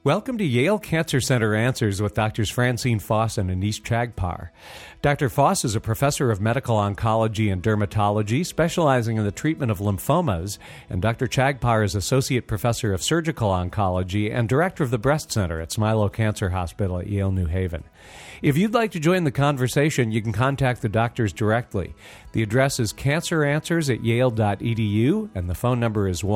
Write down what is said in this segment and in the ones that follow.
Welcome to Yale Cancer Center Answers with Drs. Francine Foss and Anish Chagpar. Dr. Foss is a professor of medical oncology and dermatology, specializing in the treatment of lymphomas, and Dr. Chagpar is associate professor of surgical oncology and director of the breast center at Smilow Cancer Hospital at Yale New Haven. If you'd like to join the conversation, you can contact the doctors directly. The address is canceranswers@yale.edu, and the phone number is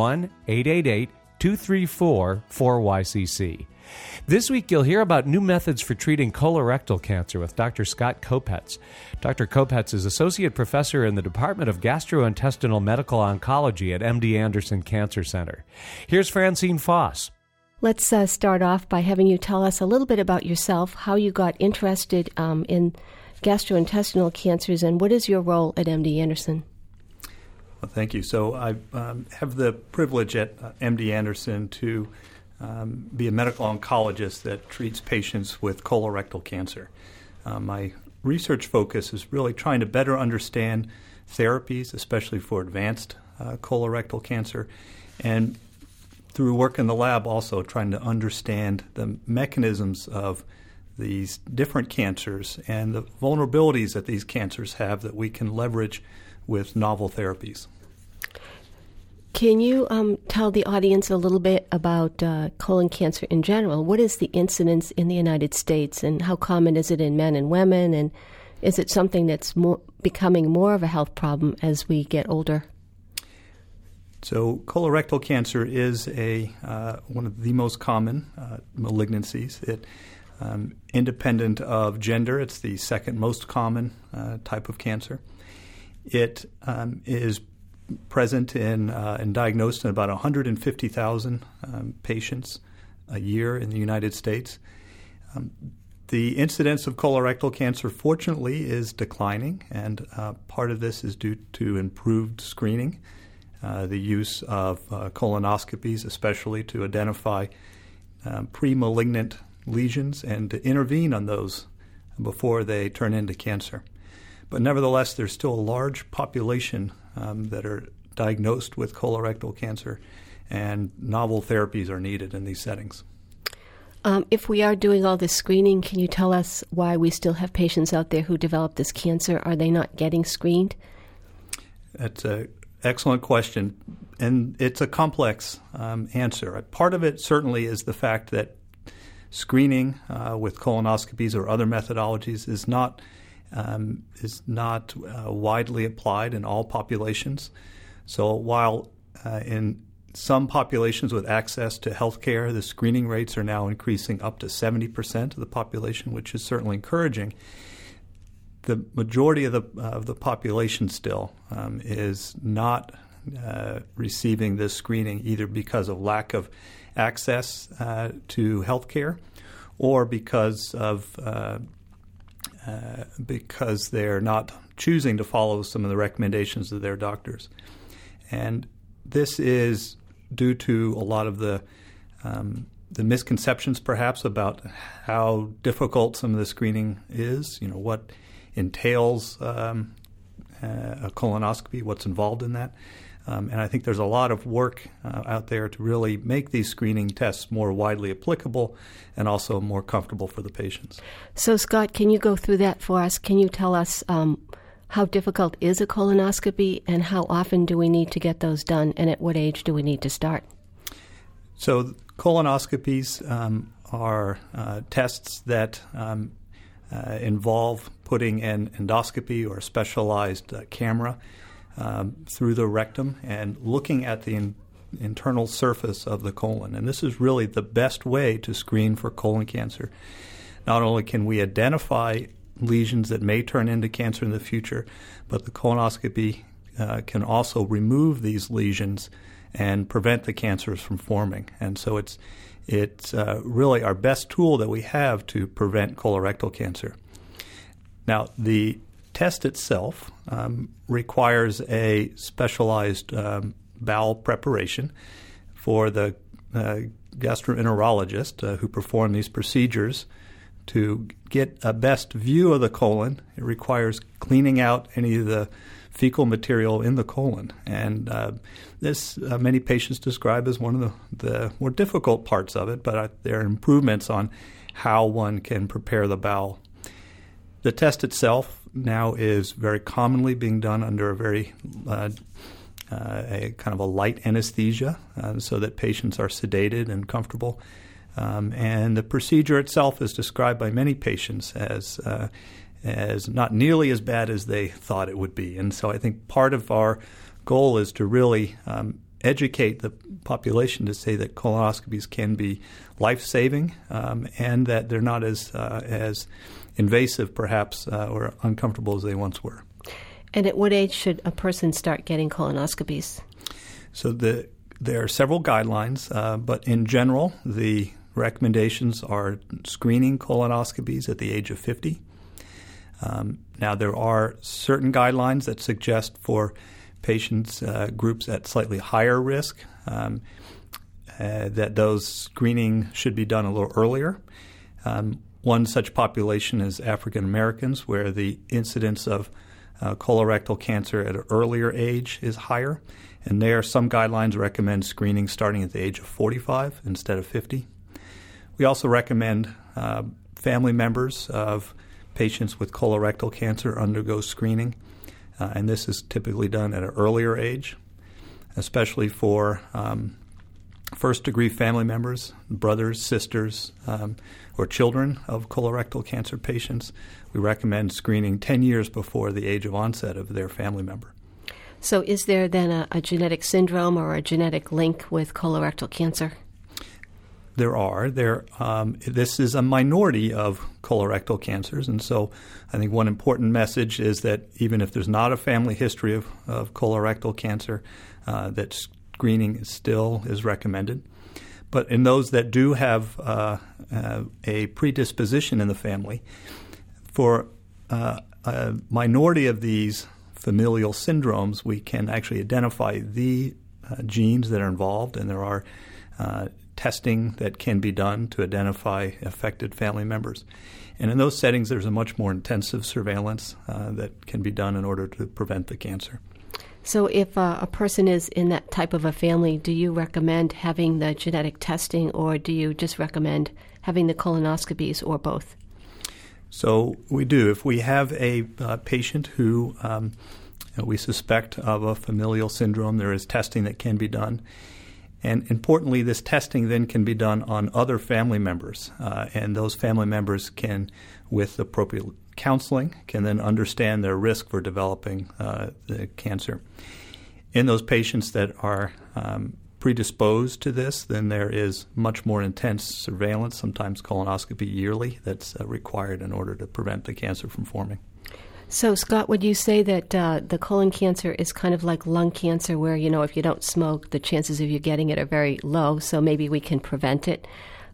1-888-234-4YCC. This week, you'll hear about new methods for treating colorectal cancer with Dr. Scott Kopetz. Dr. Kopetz is associate professor in the Department of Gastrointestinal Medical Oncology at MD Anderson Cancer Center. Here's Francine Foss. Let's start off by having you tell us a little bit about yourself, how you got interested in gastrointestinal cancers, and what is your role at MD Anderson? Well, thank you. So I have the privilege at MD Anderson to be a medical oncologist that treats patients with colorectal cancer. My research focus is really trying to better understand therapies, especially for advanced colorectal cancer, and through work in the lab also trying to understand the mechanisms of these different cancers and the vulnerabilities that these cancers have that we can leverage with novel therapies. Can you tell the audience a little bit about colon cancer in general? What is the incidence in the United States, and how common is it in men and women? And is it something that's becoming more of a health problem as we get older? So colorectal cancer is one of the most common malignancies. It independent of gender, it's the second most common type of cancer. It is present in and diagnosed in about 150,000 patients a year in the United States. The incidence of colorectal cancer, fortunately, is declining, and part of this is due to improved screening, the use of colonoscopies, especially to identify pre-malignant lesions and to intervene on those before they turn into cancer. But nevertheless, there's still a large population that are diagnosed with colorectal cancer, and novel therapies are needed in these settings. If we are doing all this screening, can you tell us why we still have patients out there who develop this cancer? Are they not getting screened? That's an excellent question, and it's a complex answer. Part of it certainly is the fact that screening with colonoscopies or other methodologies is not widely applied in all populations. So while in some populations with access to health care, the screening rates are now increasing up to 70% of the population, which is certainly encouraging, the majority of the population still is not receiving this screening, either because of lack of access to health care or because they're not choosing to follow some of the recommendations of their doctors. And this is due to a lot of the misconceptions, perhaps, about how difficult some of the screening is, what entails a colonoscopy, what's involved in that. And I think there's a lot of work out there to really make these screening tests more widely applicable and also more comfortable for the patients. So, Scott, can you go through that for us? Can you tell us how difficult is a colonoscopy, and how often do we need to get those done, and at what age do we need to start? So colonoscopies are tests that involve putting an endoscopy or a specialized camera through the rectum and looking at the internal surface of the colon. And this is really the best way to screen for colon cancer. Not only can we identify lesions that may turn into cancer in the future, but the colonoscopy can also remove these lesions and prevent the cancers from forming. And so it's really our best tool that we have to prevent colorectal cancer. Now, the test itself requires a specialized bowel preparation for the gastroenterologist who perform these procedures. To get a best view of the colon, it requires cleaning out any of the fecal material in the colon. And this many patients describe as one of the more difficult parts of it, but there are improvements on how one can prepare the bowel. The test itself now is very commonly being done under a very a kind of a light anesthesia so that patients are sedated and comfortable. And the procedure itself is described by many patients as not nearly as bad as they thought it would be. And so I think part of our goal is to really educate the population to say that colonoscopies can be life-saving and that they're not as invasive, perhaps, or uncomfortable as they once were. And at what age should a person start getting colonoscopies? So there are several guidelines, but in general, the recommendations are screening colonoscopies at the age of 50. Now, there are certain guidelines that suggest for patients, groups at slightly higher risk, that those screening should be done a little earlier. One such population is African Americans, where the incidence of colorectal cancer at an earlier age is higher. And there, some guidelines recommend screening starting at the age of 45 instead of 50. We also recommend family members of patients with colorectal cancer undergo screening, and this is typically done at an earlier age, especially for first-degree family members, brothers, sisters, or children of colorectal cancer patients. We recommend screening 10 years before the age of onset of their family member. So is there then a genetic syndrome or a genetic link with colorectal cancer? There are. This is a minority of colorectal cancers, and so I think one important message is that even if there's not a family history of colorectal cancer, that screening still is recommended. But in those that do have a predisposition in the family, for a minority of these familial syndromes, we can actually identify the genes that are involved, and there are testing that can be done to identify affected family members. And in those settings, there's a much more intensive surveillance that can be done in order to prevent the cancer. So if a person is in that type of a family, do you recommend having the genetic testing, or do you just recommend having the colonoscopies, or both? So we do. If we have a patient who we suspect of a familial syndrome, there is testing that can be done. And importantly, this testing then can be done on other family members, and those family members can, with appropriate counseling, can then understand their risk for developing the cancer. In those patients that are predisposed to this, then there is much more intense surveillance, sometimes colonoscopy yearly, that's required in order to prevent the cancer from forming. So, Scott, would you say that the colon cancer is kind of like lung cancer where, if you don't smoke, the chances of you getting it are very low, so maybe we can prevent it?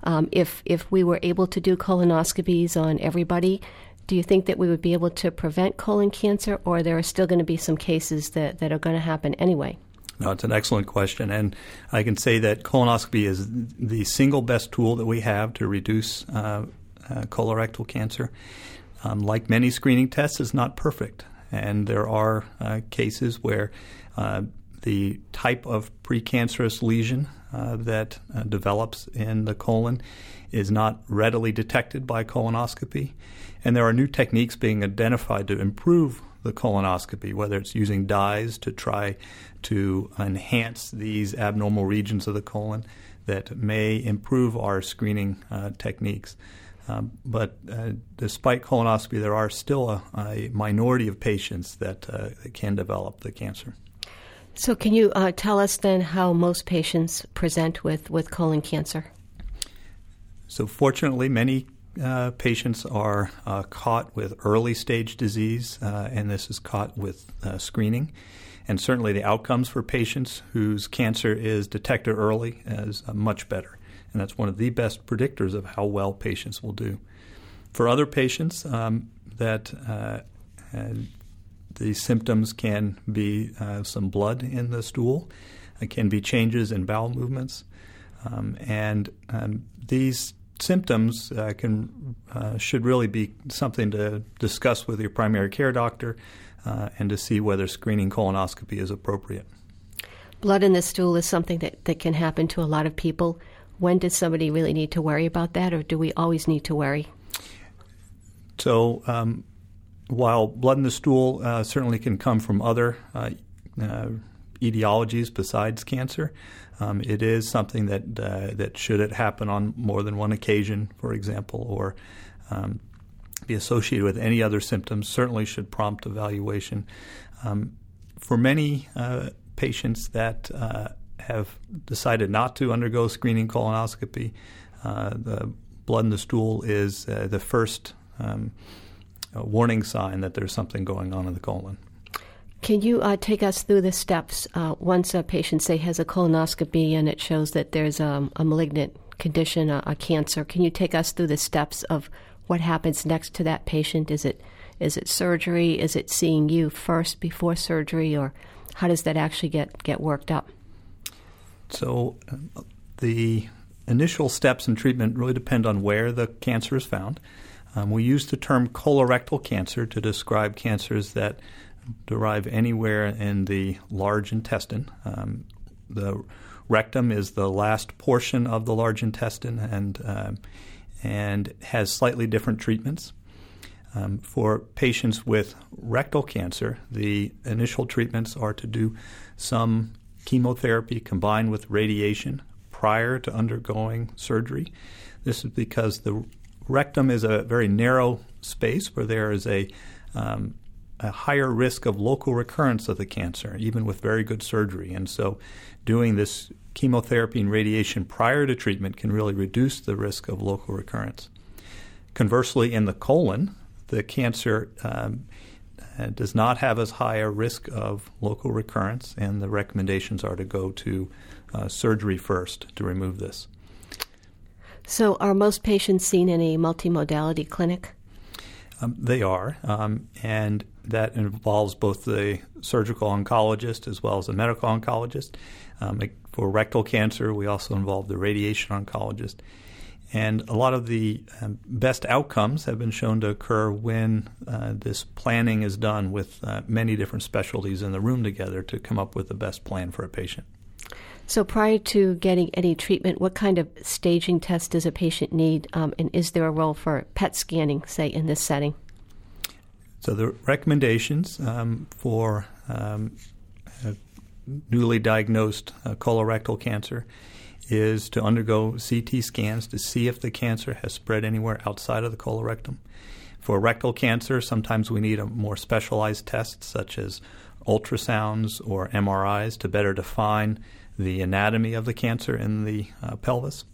If we were able to do colonoscopies on everybody, do you think that we would be able to prevent colon cancer, or there are still going to be some cases that are going to happen anyway? No, it's an excellent question, and I can say that colonoscopy is the single best tool that we have to reduce colorectal cancer. Like many screening tests, it's not perfect, and there are cases where the type of precancerous lesion that develops in the colon is not readily detected by colonoscopy, and there are new techniques being identified to improve the colonoscopy, whether it's using dyes to try to enhance these abnormal regions of the colon that may improve our screening techniques. But despite colonoscopy, there are still a minority of patients that can develop the cancer. So can you tell us then how most patients present with colon cancer? So fortunately, many patients are caught with early stage disease, and this is caught with screening. And certainly the outcomes for patients whose cancer is detected early is much better. And that's one of the best predictors of how well patients will do. For other patients, the symptoms can be some blood in the stool. It can be changes in bowel movements. And these symptoms should really be something to discuss with your primary care doctor and to see whether screening colonoscopy is appropriate. Blood in the stool is something that can happen to a lot of people. When does somebody really need to worry about that, or do we always need to worry? So while blood in the stool certainly can come from other etiologies besides cancer, it is something that should it happen on more than one occasion, for example, or be associated with any other symptoms, certainly should prompt evaluation. For many patients that have decided not to undergo screening colonoscopy, the blood in the stool is the first warning sign that there's something going on in the colon. Can you take us through the steps once a patient, say, has a colonoscopy and it shows that there's a malignant condition, a cancer? Can you take us through the steps of what happens next to that patient? Is it surgery? Is it seeing you first before surgery, or how does that actually get worked up? So the initial steps in treatment really depend on where the cancer is found. We use the term colorectal cancer to describe cancers that derive anywhere in the large intestine. The rectum is the last portion of the large intestine and has slightly different treatments. For patients with rectal cancer, the initial treatments are to do some chemotherapy combined with radiation prior to undergoing surgery. This is because the rectum is a very narrow space where there is a higher risk of local recurrence of the cancer, even with very good surgery. And so doing this chemotherapy and radiation prior to treatment can really reduce the risk of local recurrence. Conversely, in the colon, the cancer does not have as high a risk of local recurrence, and the recommendations are to go to surgery first to remove this. So are most patients seen in a multimodality clinic? They are, and that involves both the surgical oncologist as well as the medical oncologist. For rectal cancer, we also involve the radiation oncologist. And a lot of the best outcomes have been shown to occur when this planning is done with many different specialties in the room together to come up with the best plan for a patient. So prior to getting any treatment, what kind of staging test does a patient need, and is there a role for PET scanning, say, in this setting? So the recommendations for newly diagnosed colorectal cancer is to undergo CT scans to see if the cancer has spread anywhere outside of the colorectum. For rectal cancer, sometimes we need a more specialized test, such as ultrasounds or MRIs, to better define the anatomy of the cancer in the pelvis.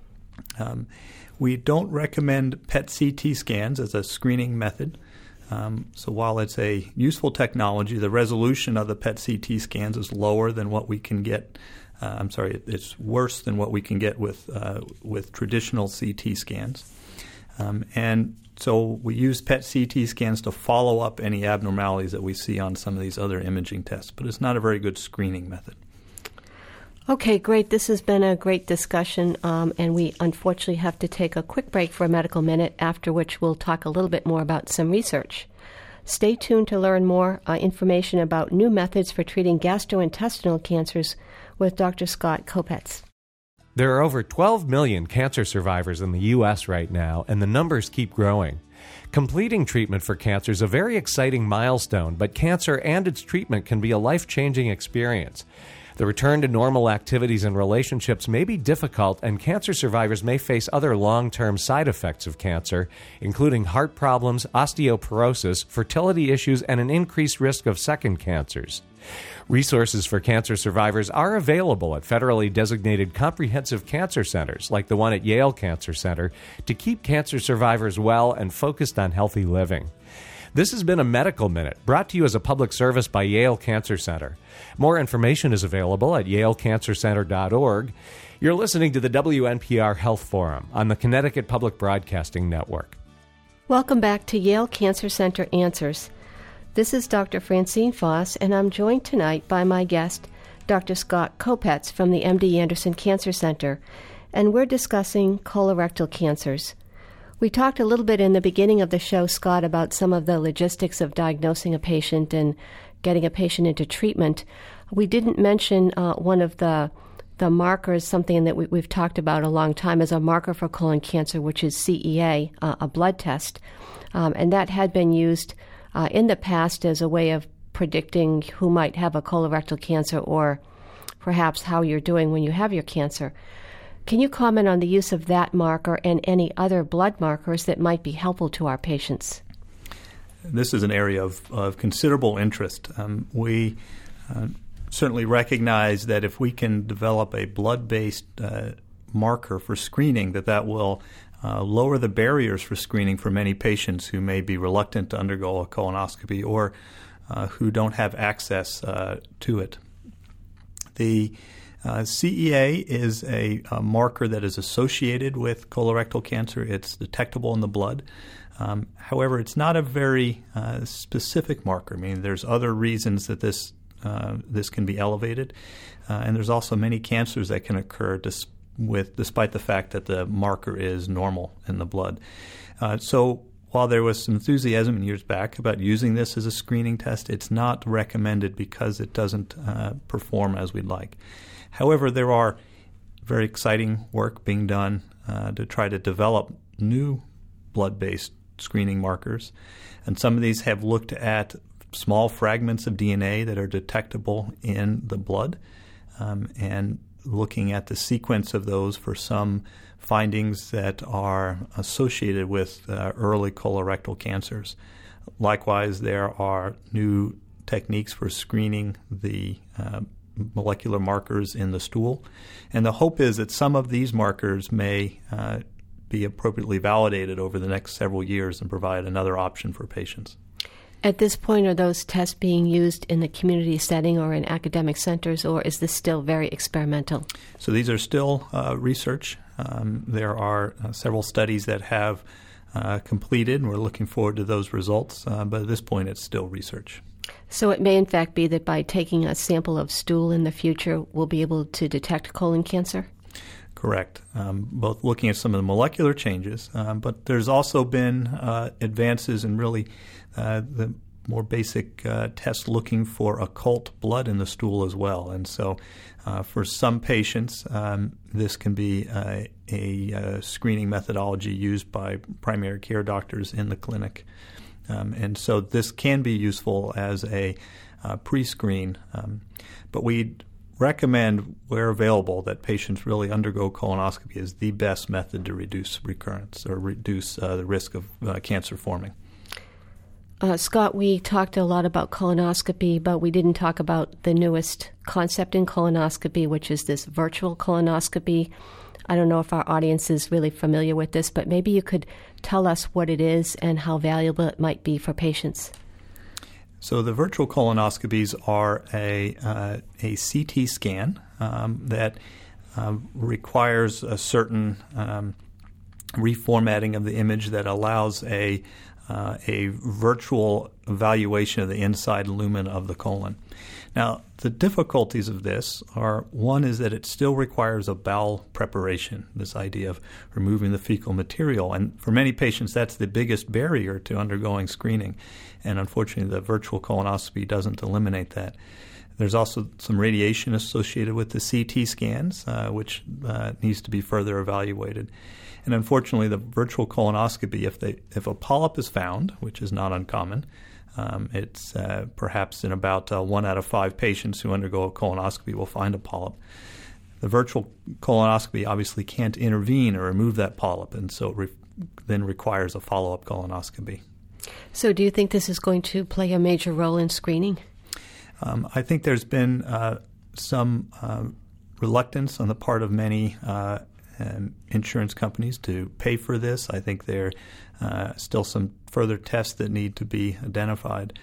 We don't recommend PET CT scans as a screening method. So while it's a useful technology, the resolution of the PET CT scans is lower than what we can get. It's worse than what we can get with traditional CT scans. And so we use PET CT scans to follow up any abnormalities that we see on some of these other imaging tests, but it's not a very good screening method. Okay, great. This has been a great discussion, and we unfortunately have to take a quick break for a medical minute, after which we'll talk a little bit more about some research. Stay tuned to learn more information about new methods for treating gastrointestinal cancers with Dr. Scott Kopetz. There are over 12 million cancer survivors in the U.S. right now, and the numbers keep growing. Completing treatment for cancer is a very exciting milestone, but cancer and its treatment can be a life-changing experience. The return to normal activities and relationships may be difficult, and cancer survivors may face other long-term side effects of cancer, including heart problems, osteoporosis, fertility issues, and an increased risk of second cancers. Resources for cancer survivors are available at federally designated comprehensive cancer centers, like the one at Yale Cancer Center, to keep cancer survivors well and focused on healthy living. This has been a Medical Minute, brought to you as a public service by Yale Cancer Center. More information is available at yalecancercenter.org. You're listening to the WNPR Health Forum on the Connecticut Public Broadcasting Network. Welcome back to Yale Cancer Center Answers. This is Dr. Francine Foss, and I'm joined tonight by my guest, Dr. Scott Kopetz from the MD Anderson Cancer Center. and we're discussing colorectal cancers. We talked a little bit in the beginning of the show, Scott, about some of the logistics of diagnosing a patient and getting a patient into treatment. We didn't mention one of the markers, something that we've talked about a long time, as a marker for colon cancer, which is CEA, a blood test. And that had been used in the past as a way of predicting who might have a colorectal cancer or perhaps how you're doing when you have your cancer. Can you comment on the use of that marker and any other blood markers that might be helpful to our patients? This is an area of considerable interest. We certainly recognize that if we can develop a blood-based marker for screening, that will lower the barriers for screening for many patients who may be reluctant to undergo a colonoscopy or who don't have access to it. The CEA is a marker that is associated with colorectal cancer. It's detectable in the blood. However, it's not a very specific marker. I mean, there's other reasons that this can be elevated, and there's also many cancers that can occur despite the fact that the marker is normal in the blood. So while there was some enthusiasm in years back about using this as a screening test, it's not recommended because it doesn't perform as we'd like. However, there are very exciting work being done to try to develop new blood-based screening markers, and some of these have looked at small fragments of DNA that are detectable in the blood, and looking at the sequence of those for some findings that are associated with early colorectal cancers. Likewise, there are new techniques for screening the molecular markers in the stool, and the hope is that some of these markers may be appropriately validated over the next several years and provide another option for patients. At this point, are those tests being used in the community setting or in academic centers, or is this still very experimental? So these are still research. There are several studies that have completed, and we're looking forward to those results, but at this point it's still research. So it may in fact be that by taking a sample of stool in the future, we'll be able to detect colon cancer? Correct. Both looking at some of the molecular changes, but there's also been advances in really the more basic tests looking for occult blood in the stool as well. And so for some patients, this can be a screening methodology used by primary care doctors in the clinic. And so this can be useful as a pre-screen, but we recommend, where available, that patients really undergo colonoscopy as the best method to reduce recurrence or reduce the risk of cancer forming. Scott, we talked a lot about colonoscopy, but we didn't talk about the newest concept in colonoscopy, which is this virtual colonoscopy. I don't know if our audience is really familiar with this, but maybe you could tell us what it is and how valuable it might be for patients. So the virtual colonoscopies are a CT scan that requires a certain reformatting of the image that allows a virtual evaluation of the inside lumen of the colon. Now, the difficulties of this are, one is that it still requires a bowel preparation, this idea of removing the fecal material. And for many patients, that's the biggest barrier to undergoing screening. And unfortunately, the virtual colonoscopy doesn't eliminate that. There's also some radiation associated with the CT scans, which needs to be further evaluated. And unfortunately, the virtual colonoscopy, if a polyp is found, which is not uncommon, it's perhaps in about 1 out of 5 patients who undergo a colonoscopy will find a polyp. The virtual colonoscopy obviously can't intervene or remove that polyp, and so it then requires a follow-up colonoscopy. So do you think this is going to play a major role in screening? I think there's been some reluctance on the part of many insurance companies to pay for this. I think there are still some further tests that need to be identified.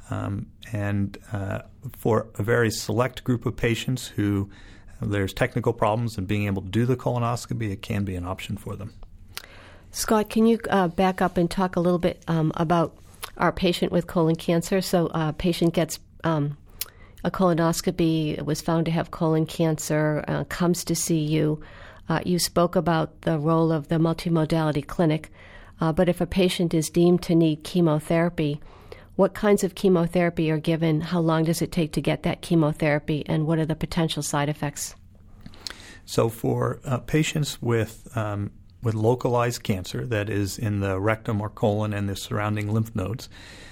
And for a very select group of patients who there's technical problems in being able to do the colonoscopy, it can be an option for them. Scott, can you back up and talk a little bit about our patient with colon cancer? So a patient gets a colonoscopy, was found to have colon cancer, comes to see you. You spoke about the role of the multimodality clinic, but if a patient is deemed to need chemotherapy, what kinds of chemotherapy are given? How long does it take to get that chemotherapy, and what are the potential side effects? So for patients with localized cancer that is in the rectum or colon and the surrounding lymph nodes,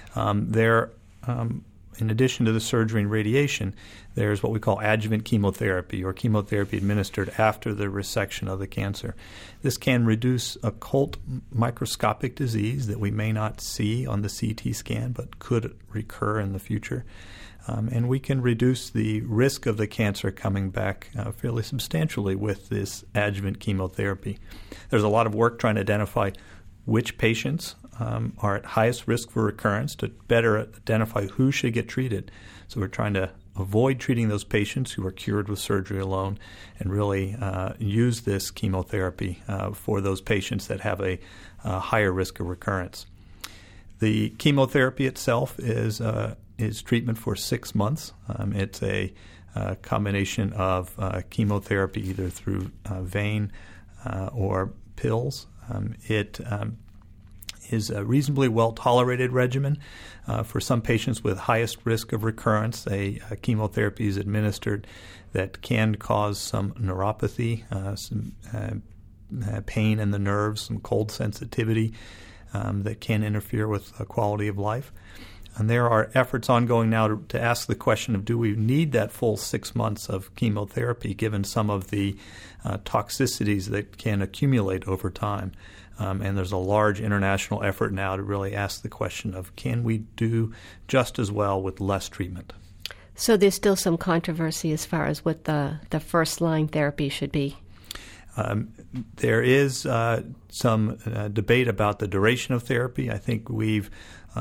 in addition to the surgery and radiation, there's what we call adjuvant chemotherapy, or chemotherapy administered after the resection of the cancer. This can reduce occult microscopic disease that we may not see on the CT scan but could recur in the future. And we can reduce the risk of the cancer coming back fairly substantially with this adjuvant chemotherapy. There's a lot of work trying to identify which patients are at highest risk for recurrence to better identify who should get treated. So we're trying to avoid treating those patients who are cured with surgery alone and really use this chemotherapy for those patients that have a higher risk of recurrence. The chemotherapy itself is treatment for 6 months. It's a combination of chemotherapy either through vein or pills. It is a reasonably well-tolerated regimen. For some patients with highest risk of recurrence, a chemotherapy is administered that can cause some neuropathy, some pain in the nerves, some cold sensitivity that can interfere with quality of life. And there are efforts ongoing now to ask the question of, do we need that full 6 months of chemotherapy given some of the toxicities that can accumulate over time? And there's a large international effort now to really ask the question of, can we do just as well with less treatment? So there's still some controversy as far as what the first-line therapy should be. There is some debate about the duration of therapy. I think we've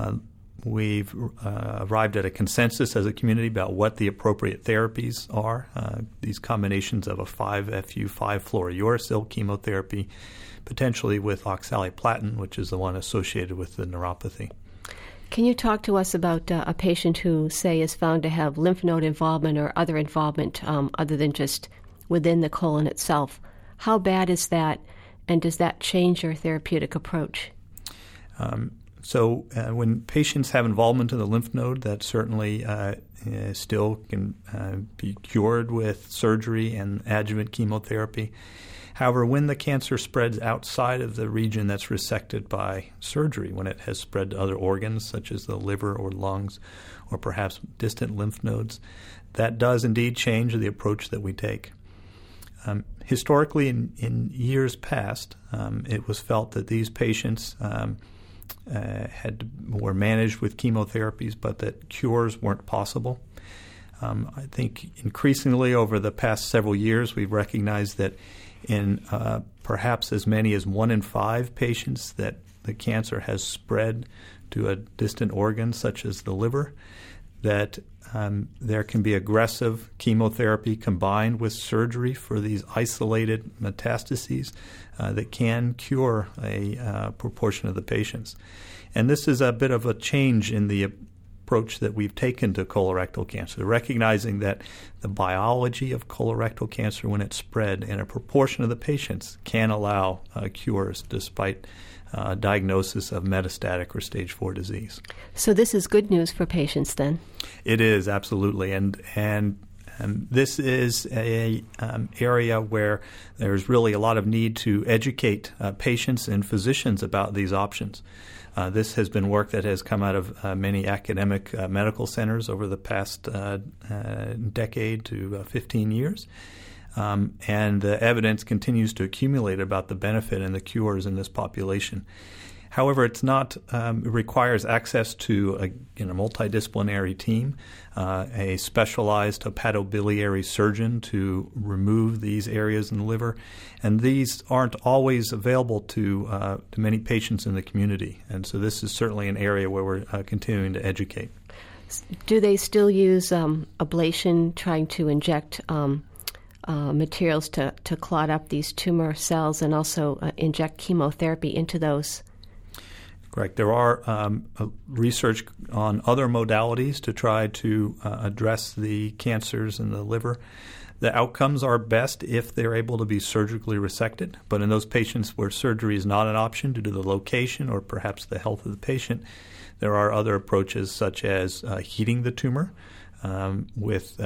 arrived at a consensus as a community about what the appropriate therapies are. These combinations of a 5-FU, 5-fluorouracil chemotherapy, potentially with oxaliplatin, which is the one associated with the neuropathy. Can you talk to us about a patient who, say, is found to have lymph node involvement or other involvement other than just within the colon itself? How bad is that, and does that change your therapeutic approach? So when patients have involvement in the lymph node, that certainly still can be cured with surgery and adjuvant chemotherapy. However, when the cancer spreads outside of the region that's resected by surgery, when it has spread to other organs such as the liver or lungs or perhaps distant lymph nodes, that does indeed change the approach that we take. Historically, in years past, it was felt that these patients were managed with chemotherapies, but that cures weren't possible. I think increasingly over the past several years, we've recognized that in perhaps as many as 1 in 5 patients that the cancer has spread to a distant organ such as the liver, that there can be aggressive chemotherapy combined with surgery for these isolated metastases that can cure a proportion of the patients. And this is a bit of a change in the approach that we've taken to colorectal cancer, recognizing that the biology of colorectal cancer, when it's spread in a proportion of the patients, can allow cures despite diagnosis of metastatic or stage 4 disease. So this is good news for patients then? It is, absolutely. And this is a area where there's really a lot of need to educate patients and physicians about these options. This has been work that has come out of many academic medical centers over the past decade to 15 years. And the evidence continues to accumulate about the benefit and the cures in this population. However, it's not. It requires access to a multidisciplinary team, a specialized hepatobiliary surgeon to remove these areas in the liver, and these aren't always available to many patients in the community. And so this is certainly an area where we're continuing to educate. Do they still use ablation, trying to inject materials to clot up these tumor cells and also inject chemotherapy into those? Correct. There are research on other modalities to try to address the cancers in the liver. The outcomes are best if they're able to be surgically resected, but in those patients where surgery is not an option due to the location or perhaps the health of the patient, there are other approaches such as heating the tumor with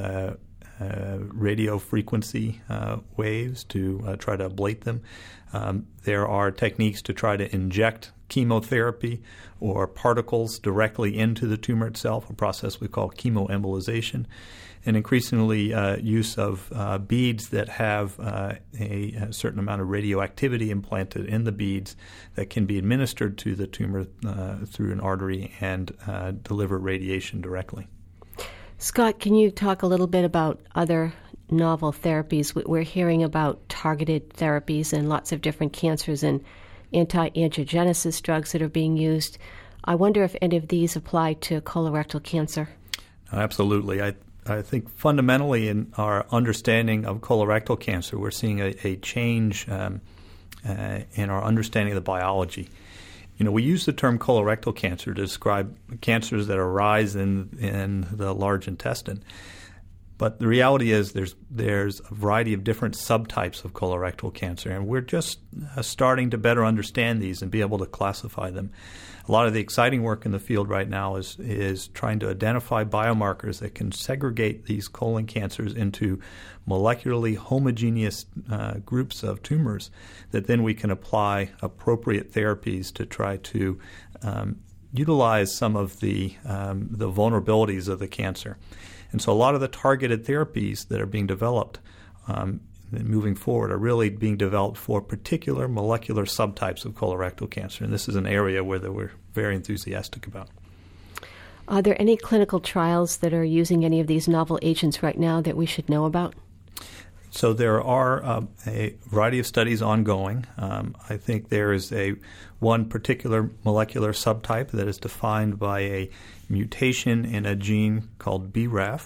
radio frequency waves to try to ablate them. There are techniques to try to inject chemotherapy or particles directly into the tumor itself, a process we call chemoembolization, and increasingly use of beads that have a certain amount of radioactivity implanted in the beads that can be administered to the tumor through an artery and deliver radiation directly. Scott, can you talk a little bit about other novel therapies? We're hearing about targeted therapies and lots of different cancers and anti-angiogenesis drugs that are being used. I wonder if any of these apply to colorectal cancer. Absolutely. I think fundamentally in our understanding of colorectal cancer, we're seeing a change in our understanding of the biology. We use the term colorectal cancer to describe cancers that arise in the large intestine. But the reality is there's a variety of different subtypes of colorectal cancer, and we're just starting to better understand these and be able to classify them. A lot of the exciting work in the field right now is trying to identify biomarkers that can segregate these colon cancers into molecularly homogeneous groups of tumors that then we can apply appropriate therapies to try to utilize some of the vulnerabilities of the cancer. And so a lot of the targeted therapies that are being developed moving forward are really being developed for particular molecular subtypes of colorectal cancer. And this is an area where we're very enthusiastic about. Are there any clinical trials that are using any of these novel agents right now that we should know about? So there are a variety of studies ongoing. I think there is one particular molecular subtype that is defined by a mutation in a gene called BRAF.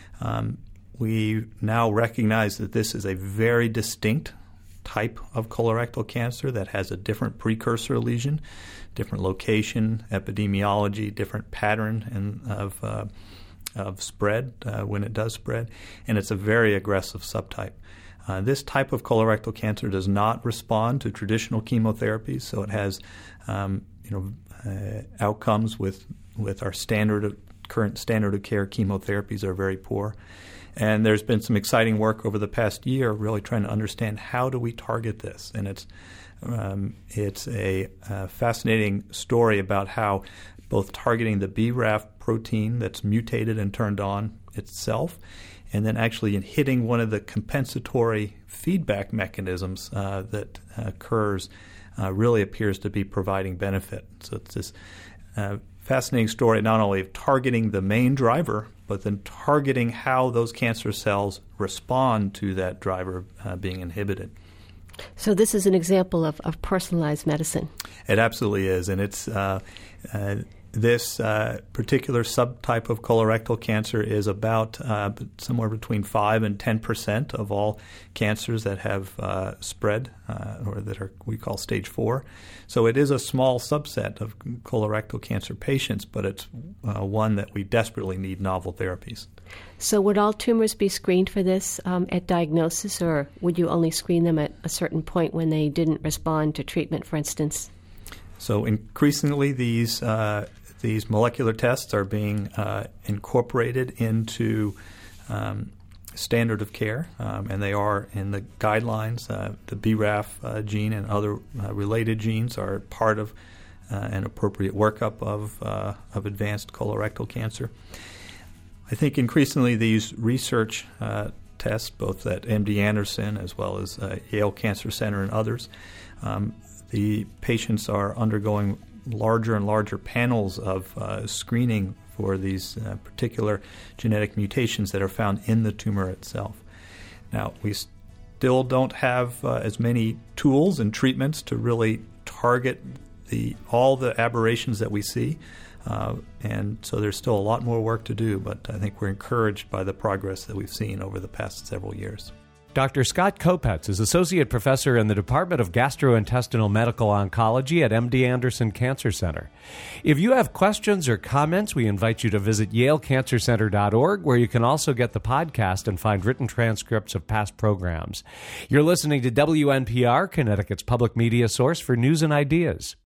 We now recognize that this is a very distinct type of colorectal cancer that has a different precursor lesion, different location, epidemiology, different pattern of spread when it does spread, and it's a very aggressive subtype. This type of colorectal cancer does not respond to traditional chemotherapies, so it has outcomes with our current standard of care chemotherapies are very poor. And there's been some exciting work over the past year really trying to understand how do we target this. And it's a fascinating story about how both targeting the BRAF protein that's mutated and turned on itself, and then actually hitting one of the compensatory feedback mechanisms that occurs really appears to be providing benefit. So it's this fascinating story not only of targeting the main driver, but then targeting how those cancer cells respond to that driver being inhibited. So this is an example of personalized medicine. It absolutely is, and it's this particular subtype of colorectal cancer is about somewhere between 5 and 10% of all cancers that have spread or that we call stage 4. So it is a small subset of colorectal cancer patients, but it's one that we desperately need novel therapies. So would all tumors be screened for this at diagnosis, or would you only screen them at a certain point when they didn't respond to treatment, for instance? So increasingly these molecular tests are being incorporated into standard of care, and they are in the guidelines. The BRAF gene and other related genes are part of an appropriate workup of advanced colorectal cancer. I think increasingly these research tests, both at MD Anderson as well as Yale Cancer Center and others, the patients are undergoing larger and larger panels of screening for these particular genetic mutations that are found in the tumor itself. Now, we still don't have as many tools and treatments to really target all the aberrations that we see, and so there's still a lot more work to do, but I think we're encouraged by the progress that we've seen over the past several years. Dr. Scott Kopetz is Associate Professor in the Department of Gastrointestinal Medical Oncology at MD Anderson Cancer Center. If you have questions or comments, we invite you to visit yalecancercenter.org, where you can also get the podcast and find written transcripts of past programs. You're listening to WNPR, Connecticut's public media source for news and ideas.